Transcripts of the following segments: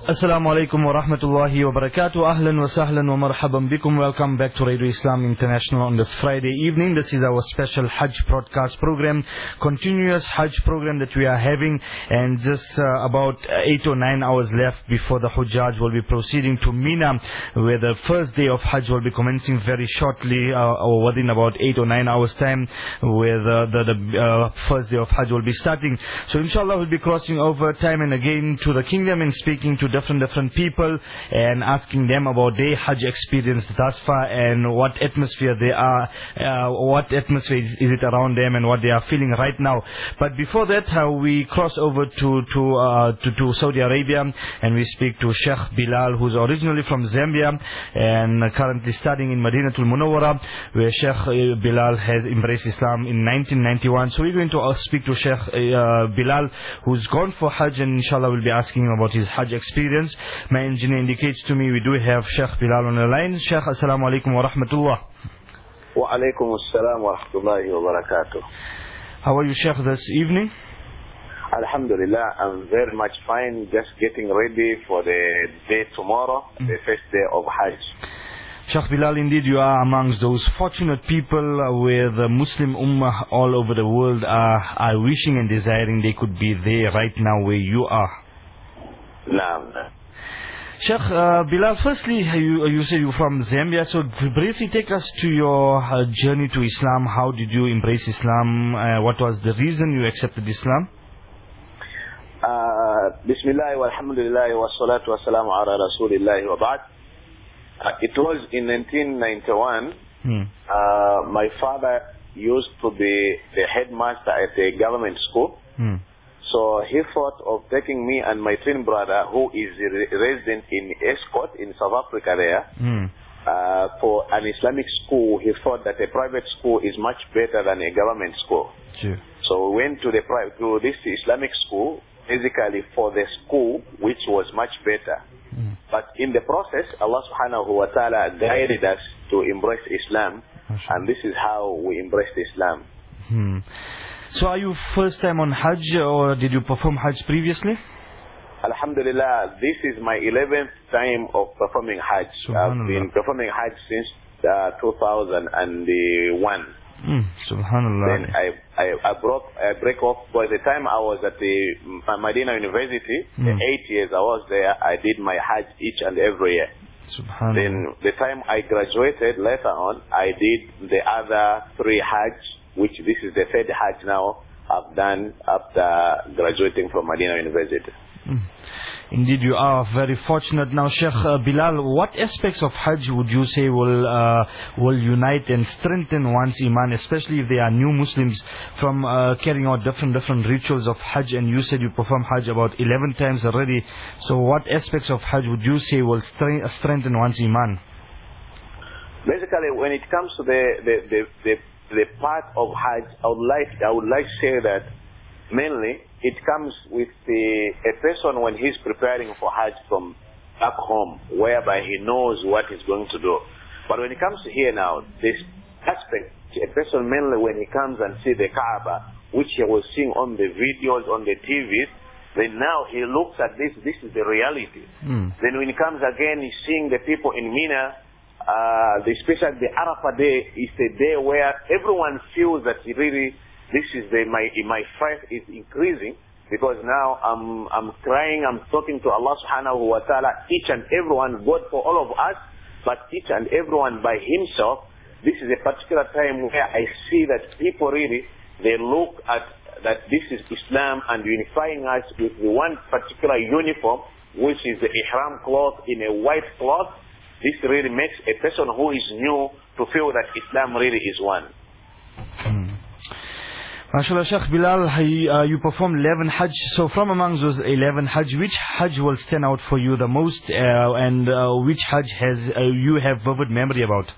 Assalamu alaikum wa rahmatullahi wa barakatuh. Ahlan wa sahlan wa marhaban bikum. Welcome back to Radio Islam International on this Friday evening. This is our special Hajj broadcast program, continuous Hajj program that we are having, and just about 8 or 9 hours left before the Hujjaj will be proceeding to Mina, where the first day of Hajj will be commencing very shortly, or within about 8 or 9 hours time, where the first day of Hajj will be starting. So inshallah we'll be crossing over time and again to the kingdom and speaking to different people and asking them about their Hajj experience thus far and what atmosphere they are, what atmosphere is it around them and what they are feeling right now. But before that, we cross over to Saudi Arabia and we speak to Sheikh Bilal, who's originally from Zambia and currently studying in Madinatul Munawwara, where Sheikh Bilal has embraced Islam in 1991. So we're going to speak to Sheikh Bilal, who's gone for Hajj, and inshallah we'll be asking him about his Hajj experience. My engineer indicates to me we do have Sheikh Bilal on the line. Sheikh, assalamu alaikum wa rahmatullah. Wa alaikum assalam wa rahmatullahi wa barakatuh. How are you, Sheikh, this evening? Alhamdulillah, I'm very much fine, just getting ready for the day tomorrow, the first day of Hajj. Sheikh Bilal, indeed you are amongst those fortunate people where the Muslim Ummah all over the world are wishing and desiring they could be there right now where you are. Naam. Sheikh Bilal, firstly, you said you're from Zambia, so briefly take us to your journey to Islam. How did you embrace Islam? What was the reason you accepted Islam? Bismillah walhamdulillah wa salatu wa salamu ala rasulillah wa ba'd. It was in 1991. My father used to be the headmaster at a government school. So he thought of taking me and my twin brother, who is a resident in Escort in South Africa there, for an Islamic school. He thought that a private school is much better than a government school. Sure. So we went to this Islamic school, basically for the school, which was much better. But in the process, Allah subhanahu wa ta'ala guided us to embrace Islam, and this is how we embraced Islam. So are you first time on Hajj, or did you perform Hajj previously? Alhamdulillah, this is my 11th time of performing Hajj. I've been performing Hajj since 2001. Subhanallah. Then I break off. By the time I was at the Medina University, the 8 years I was there, I did my Hajj each and every year. Subhanallah. Then the time I graduated later on, I did the other 3 Hajj, which this is the 3rd Hajj now I've done after graduating from Medina University. Indeed, you are very fortunate. Now, Sheikh Bilal, what aspects of Hajj would you say will unite and strengthen one's iman, especially if they are new Muslims, from carrying out different rituals of Hajj? And you said you perform Hajj about 11 times already. So what aspects of Hajj would you say will strengthen one's iman? Basically, when it comes to the part of Hajj, I would like to say that mainly it comes with a person when he's preparing for Hajj from back home, whereby he knows what he's going to do. But when it comes to here now, this aspect, a person mainly when he comes and see the Kaaba, which he was seeing on the videos, on the TVs, then now he looks at this is the reality. Then when he comes again, he's seeing the people in Mina, especially the Arafah day is a day where everyone feels that really this is my faith is increasing, because now I'm crying, I'm talking to Allah subhanahu wa ta'ala, each and everyone, God for all of us, but each and everyone by himself. This is a particular time where I see that people really, they look at that this is Islam and unifying us with the one particular uniform, which is the ihram cloth in a white cloth. This really makes a person who is new to feel that Islam really is one. MashaAllah, Sheikh Bilal, you performed 11 Hajj. So from amongst those 11 Hajj, which Hajj will stand out for you the most, and which Hajj has you have vivid memory about?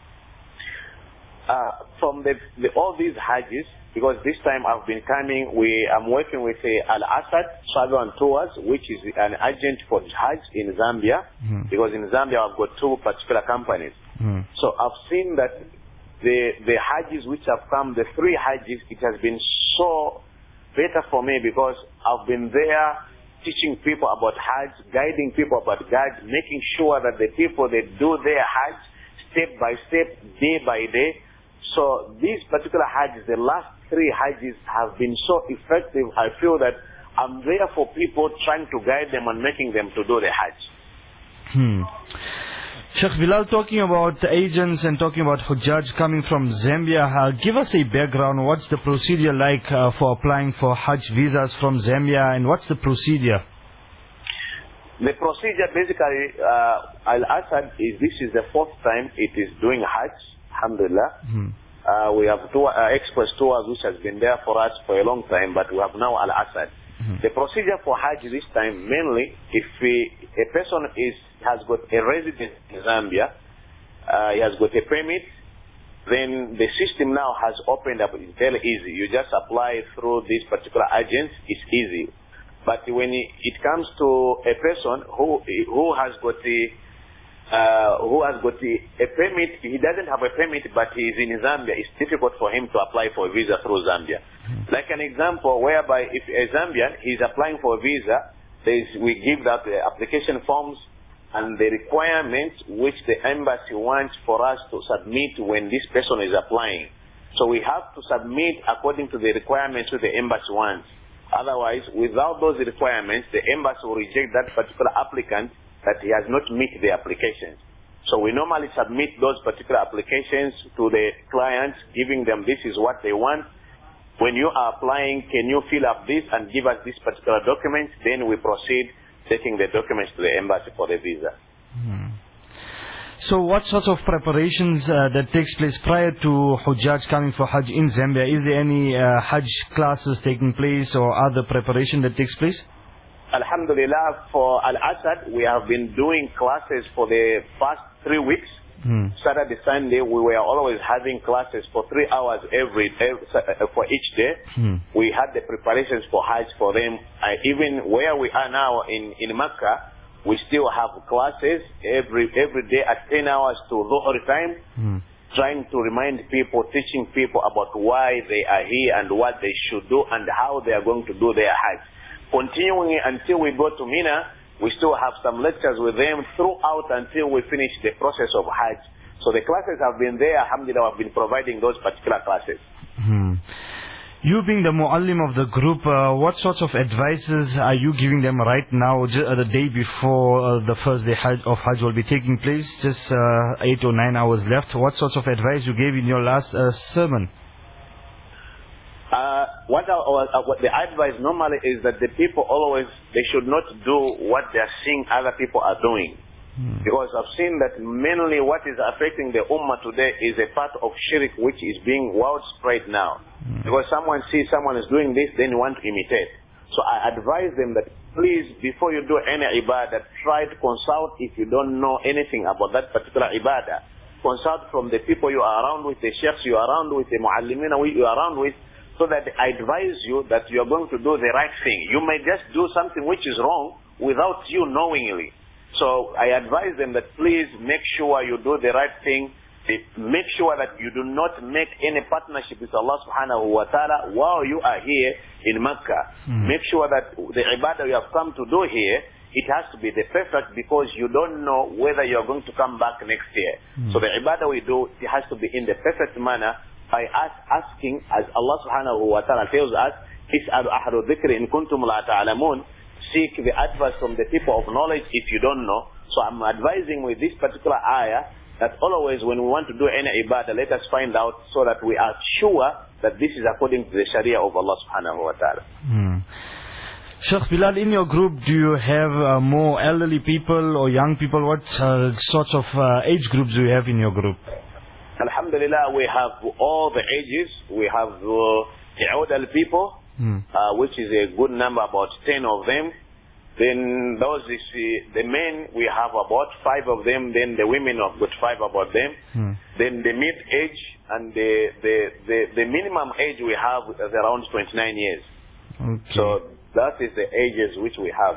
From all these Hajjis, because this time I've been coming, I'm working with Al-Asad Travel and Tours, which is an agent for Hajj in Zambia, because in Zambia I've got 2 particular companies. So I've seen that the Hajjis which have come, the 3 Hajjis, it has been so better for me, because I've been there teaching people about Hajj, guiding people about Hajj, making sure that the people they do their Hajj step by step, day by day. So these particular Hajjs, the last 3 Hajjs have been so effective. I feel that I'm there for people, trying to guide them and making them to do the Hajj. Sheikh Bilal, talking about agents and talking about Hujjaj coming from Zambia, give us a background. What's the procedure like for applying for Hajj visas from Zambia, and what's the procedure? The procedure basically, Al-Asad this is the 4th time it is doing Hajj, alhamdulillah. We have express tours which has been there for us for a long time, but we have now Al-Asad. The procedure for Hajj this time, mainly, if a person has got a residence in Zambia, he has got a permit, then the system now has opened up. It's very easy. You just apply through this particular agent. It's easy. But when it comes to a person who has got a permit, he doesn't have a permit, but he is in Zambia, it's difficult for him to apply for a visa through Zambia. Like an example, whereby if a Zambian is applying for a visa, we give that the application forms and the requirements which the embassy wants for us to submit when this person is applying. So we have to submit according to the requirements which the embassy wants. Otherwise, without those requirements, the embassy will reject that particular applicant that he has not met the applications. So we normally submit those particular applications to the clients, giving them this is what they want. When you are applying, can you fill up this and give us this particular document? Then we proceed taking the documents to the embassy for the visa. So what sorts of preparations that takes place prior to Hujjaj coming for Hajj in Zambia? Is there any Hajj classes taking place or other preparation that takes place? Alhamdulillah, for Al-Asad, we have been doing classes for the past 3 weeks. Saturday, Sunday, we were always having classes for 3 hours for each day. We had the preparations for Hajj for them. Even where we are now in Mecca, we still have classes every day at 10 hours to Dhuhr time, trying to remind people, teaching people about why they are here and what they should do and how they are going to do their Hajj. Continuing until we go to Mina, we still have some lectures with them throughout until we finish the process of Hajj. So the classes have been there, alhamdulillah, have been providing those particular classes. You being the muallim of the group, what sorts of advices are you giving them right now, the day before the first day of Hajj will be taking place, just 8 or 9 hours left? What sorts of advice you gave in your last sermon? What the advice normally is that the people always, they should not do what they are seeing other people are doing. Because I've seen that mainly what is affecting the ummah today is a part of shirk which is being widespread now. Because someone sees someone is doing this, then you want to imitate. So I advise them that please, before you do any ibadah, try to consult if you don't know anything about that particular ibadah. Consult from the people you are around with, the sheikhs you are around with, the muallimina you are around with, so that I advise you that you are going to do the right thing. You may just do something which is wrong without you knowingly. So I advise them that please make sure you do the right thing. Make sure that you do not make any partnership with Allah subhanahu wa ta'ala while you are here in Mecca. Make sure that the ibadah you have come to do here, it has to be the perfect, because you don't know whether you are going to come back next year. So the ibadah we do, it has to be in the perfect manner by us asking, as Allah subhanahu wa ta'ala tells us, Is'alu ahlu dhikri in kuntum la ta'alamun. Seek the advice from the people of knowledge if you don't know. So I'm advising with this particular ayah that always when we want to do any ibadah, let us find out so that we are sure that this is according to the Sharia of Allah subhanahu wa ta'ala. Sheikh Bilal, in your group, do you have more elderly people or young people? What sorts of age groups do you have in your group? Alhamdulillah, we have all the ages. We have the elderly people, which is a good number, about 10 of them. Then those is the men, we have about 5 of them. Then the women have got 5 about them. Then the mid age and the minimum age we have is around 29 years. So that is the ages which we have.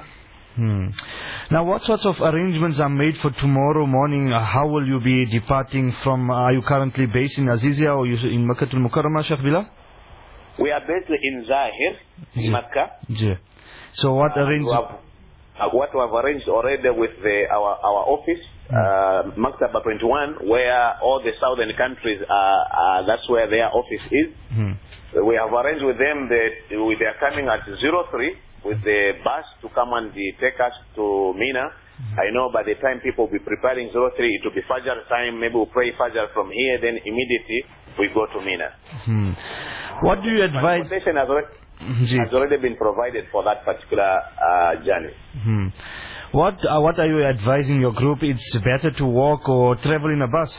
Now, what sorts of arrangements are made for tomorrow morning? How will you be departing from? Are you currently based in Azizia or you in Makkah al-Mukarramah, Sheikh Bilal? We are based in Zahir, in Makkah. Yeah. So what arranged? What we have arranged already with our office, Maktaba 21, where all the southern countries that's where their office is. We have arranged with them that they are coming at 03 with the bus to come and take us to Mina. I know by the time people will be preparing 03, it will be Fajr time. Maybe we'll pray Fajr from here, then immediately we go to Mina. What do you advise? Transportation has already been provided for that particular journey. What are you advising your group? It's better to walk or travel in a bus?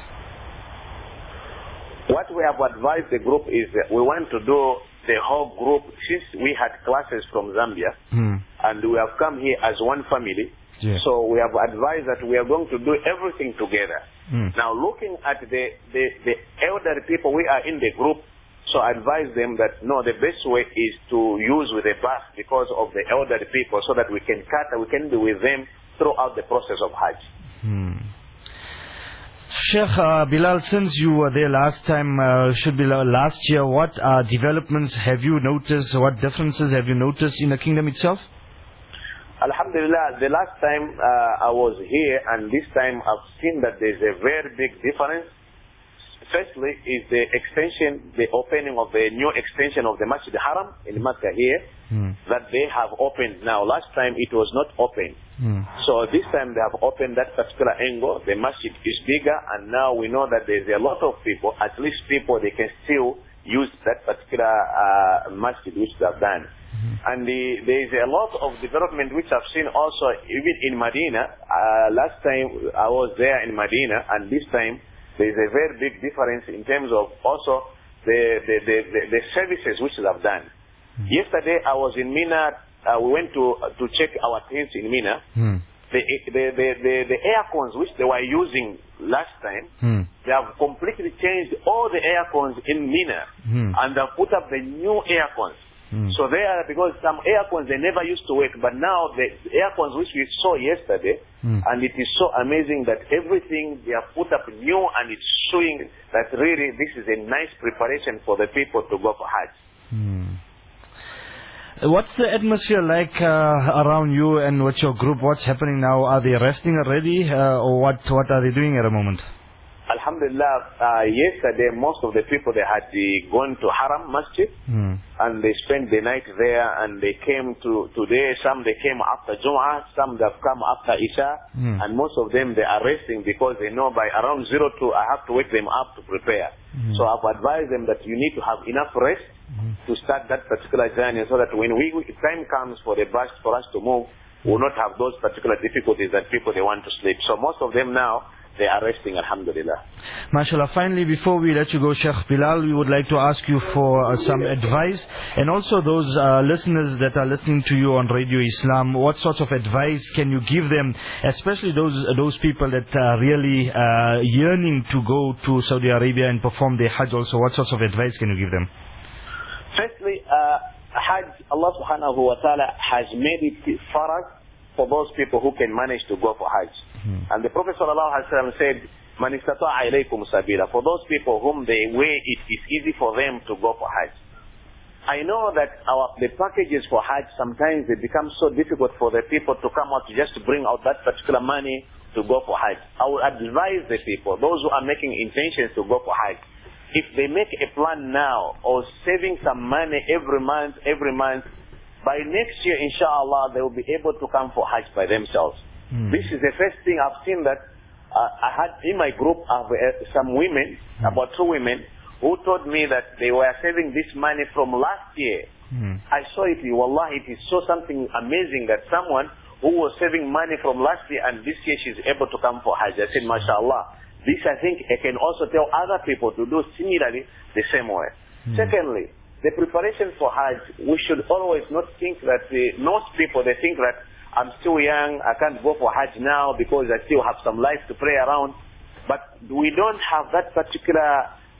What we have advised the group is that we want to do the whole group, since we had classes from Zambia, and we have come here as one family. Yeah. So we have advised that we are going to do everything together. Now looking at the elderly people, we are in the group, so I advise them that no, the best way is to use with a bus because of the elderly people, so that we can be with them throughout the process of Hajj. Sheikh Bilal, since you were there last time, should be last year, what developments have you noticed? What differences have you noticed in the kingdom itself? Alhamdulillah, the last time I was here and this time I've seen that there's a very big difference. Firstly is the opening of the new extension of the Masjid Haram in Makkah here, that they have opened now. Last time it was not open. So this time they have opened that particular angle. The masjid is bigger, and now we know that there's a lot of people, at least people, they can still use that particular masjid which they have done. And there is a lot of development which I've seen also even in Medina. Last time I was there in Medina, and this time there is a very big difference in terms of also the services which they have done. Yesterday I was in Mina. We went to check our tents in Mina. The air cons which they were using last time, they have completely changed all the air cons in Mina, and they've put up the new air cons. So they are, because some air cons they never used to work, but now the air cons which we saw yesterday, and it is so amazing that everything they have put up new, and it's showing that really this is a nice preparation for the people to go for Hajj. What's the atmosphere like around you and with your group? What's happening now? Are they resting already, or what are they doing at the moment? Alhamdulillah, yesterday most of the people, they had gone to Haram Masjid, and they spent the night there, and they came today, some they came after Jum'ah, some they have come after Isha, and most of them they are resting because they know by around 02 I have to wake them up to prepare. So I've advised them that you need to have enough rest to start that particular journey, so that when time comes for the bus for us to move, we will not have those particular difficulties that people they want to sleep. So most of them now, they are resting, alhamdulillah. MashaAllah. Finally, before we let you go, Sheikh Bilal, we would like to ask you for some advice, and also those listeners that are listening to you on Radio Islam, what sorts of advice can you give them, especially those people that are really yearning to go to Saudi Arabia and perform their Hajj also? What sorts of advice can you give them? Firstly, Hajj, Allah subhanahu wa ta'ala has made it farad for those people who can manage to go for Hajj. And the Prophet sallallahu alaihi wasallam said, "Man istata'a ilaykum sabila." For those people whom it is easy for them to go for Hajj. I know that the packages for Hajj, sometimes they become so difficult for the people to come out just to bring out that particular money to go for Hajj. I would advise the people, those who are making intentions to go for Hajj, if they make a plan now of saving some money every month, by next year, inshallah, they will be able to come for Hajj by themselves. This is the first thing I've seen, that I had in my group some women, about 2 women, who told me that they were saving this money from last year. I saw it, wallahi, it is so something amazing that someone who was saving money from last year and this year she's able to come for Hajj. I said, mashallah. This, I think, I can also tell other people to do similarly the same way. Secondly, the preparation for Hajj, we should always not think that most people, they think that I'm still young, I can't go for Hajj now because I still have some life to play around. But we don't have that particular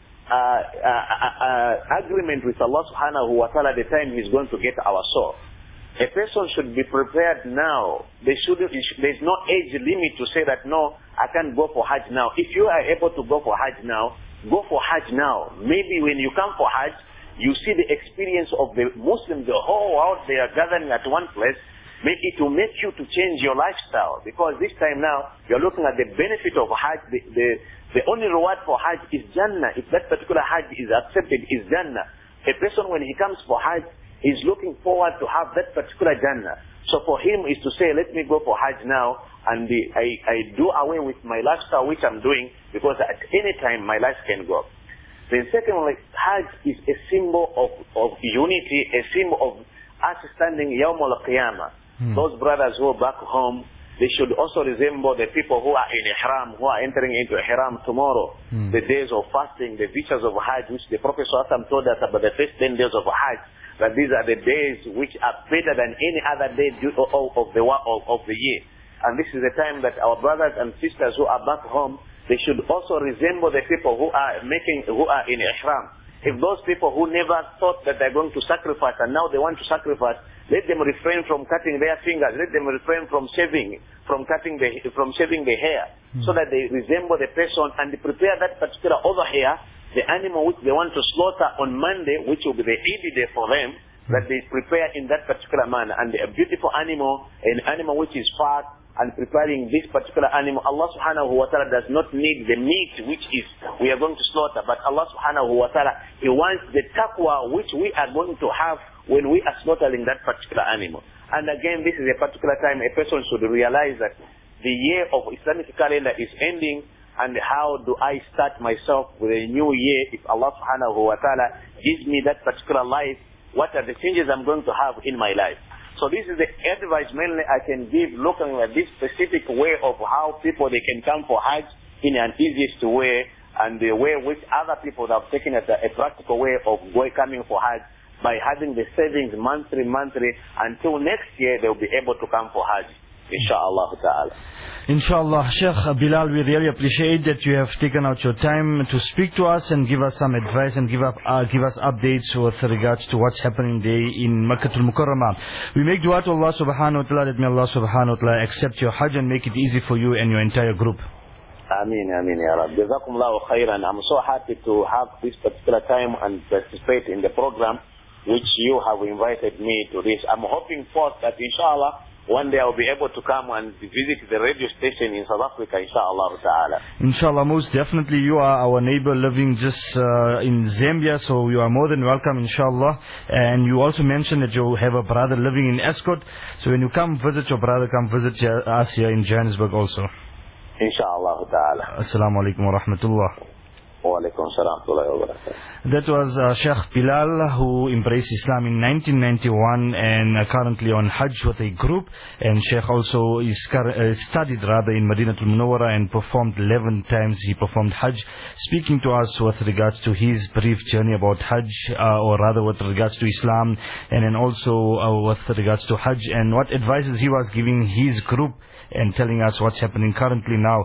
agreement with Allah subhanahu wa ta'ala the time He's going to get our soul. A person should be prepared now. There's no age limit to say that, no, I can't go for Hajj now. If you are able to go for Hajj now, go for Hajj now. Maybe when you come for Hajj, you see the experience of the Muslims, the whole world, they are gathering at one place. It will make you to change your lifestyle, because this time now you're looking at the benefit of Hajj. The only reward for Hajj is Jannah. If that particular Hajj is accepted, is Jannah. A person, when he comes for Hajj, is looking forward to have that particular Jannah. So for him is to say, let me go for Hajj now, and I do away with my lifestyle which I'm doing, because at any time my life can go. Then secondly, Hajj is a symbol of unity, a symbol of us standing Yawm al-Qiyamah. Those brothers who are back home, they should also resemble the people who are in Ihram, who are entering into Ihram tomorrow. The days of fasting, the virtues of Hajj, which the Prophet ﷺ told us about the first 10 days of Hajj, that these are the days which are better than any other day of the year. And this is the time that our brothers and sisters who are back home, they should also resemble the people who are in Ihram. If those people who never thought that they're going to sacrifice and now they want to sacrifice, let them refrain from cutting their fingers. Let them refrain from shaving the hair, so that they resemble the person and they prepare that particular hair, the animal which they want to slaughter on Monday, which will be the Eid day for them, that they prepare in that particular manner. And a beautiful animal, an animal which is fat, and preparing this particular animal, Allah subhanahu wa ta'ala does not need the meat which is we are going to slaughter, but Allah subhanahu wa ta'ala, He wants the taqwa which we are going to have when we are slaughtering that particular animal. And again, this is a particular time a person should realize that the year of Islamic calendar is ending, and how do I start myself with a new year if Allah subhanahu wa ta'ala gives me that particular life? What are the changes I'm going to have in my life? So this is the advice mainly I can give, looking at this specific way of how people they can come for Hajj in an easiest way, and the way which other people have taken as a practical way of coming for Hajj, by having the savings monthly, until next year they'll be able to come for Hajj. Inshallah ta'ala. Inshallah. Sheikh Bilal, we really appreciate that you have taken out your time to speak to us and give us some advice and give us updates with regards to what's happening today in Makkah al-Mukarramah. We make dua to Allah subhanahu wa ta'ala that may Allah subhanahu wa ta'ala accept your Hajj and make it easy for you and your entire group. Ameen, Ameen, Ya Rab. Jazakumullahu khairan. I'm so happy to have this particular time and participate in the program which you have invited me to this. I'm hoping first that inshallah one day I'll be able to come and visit the radio station in South Africa, inshallah ta'ala. Inshallah, most definitely. You are our neighbor living just in Zambia, so you are more than welcome, inshallah. And you also mentioned that you have a brother living in Ascot. So when you come visit your brother, come visit us here in Johannesburg also. Inshallah ta'ala. Assalamu alaikum wa rahmatullah. That was Sheikh Bilal, who embraced Islam in 1991 and currently on Hajj with a group. And Sheikh also studied in Madinatul Munawwara and performed 11 times. He performed Hajj, speaking to us with regards to his brief journey about Hajj, or rather with regards to Islam, and then also with regards to Hajj and what advices he was giving his group, and telling us what's happening currently now